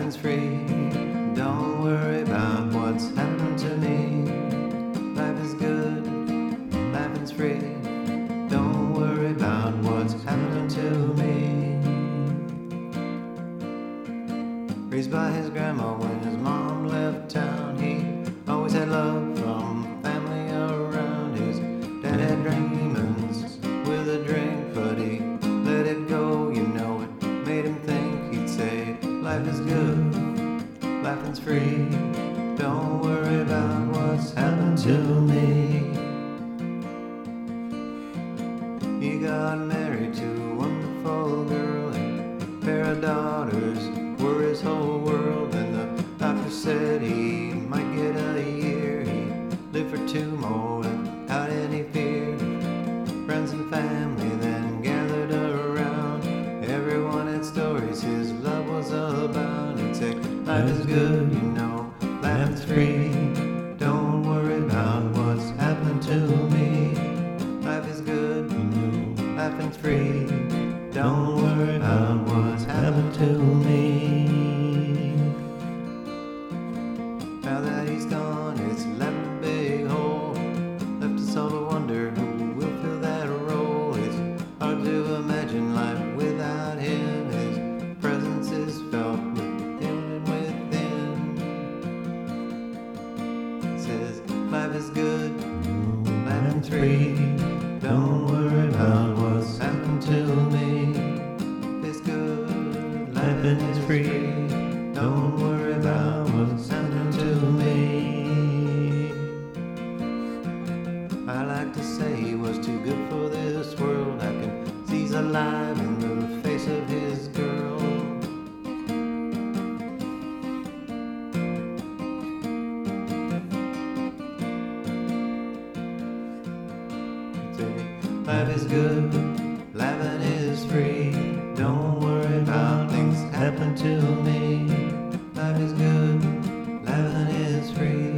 Laughing's free. Don't worry about what's happening to me. Life is good. Laughing's free. Don't worry about what's happening to me. Raised by his grandma when his mom left town, he always had love from family around. His dad had demons with a drink, but he let it go. You know, it made him think. He'd say, life is good, laughing's free. Don't worry about what's happened to me. He got married to a wonderful girl, and a pair of daughters were his whole world. And the doctor said he might get a year. He lived for 2 more without any fear. Friends and family then gathered around. Everyone had stories his love was about. He'd say, life is good, you know, laughing's free. Don't worry about what's happened to me. Life is good, you know, laughing's free. Don't worry about what's happened to me. Now that he's gone, it's left a big hole. Left us all to wonder who will fill that role. It's hard to imagine life without him. His presence is felt within and within. It says, life is good, laughing's free. Don't worry about what's happened to me. It's good, laughing's free. Don't worry about what's happened to me. I like to say he was too good for this world. I can see he's alive in the face of his girl. Life is good, laughing is free. Don't worry about things happen to me. Life is good, laughing is free.